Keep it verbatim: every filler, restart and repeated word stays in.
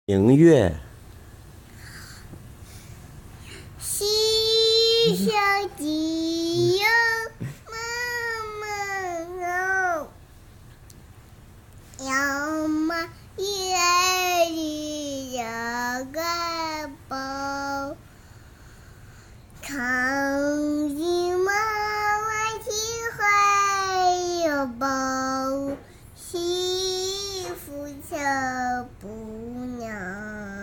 明月， 西小鸡哟，妈妈哟，要么夜里有个包，看见妈妈心会有包，幸福小姑娘。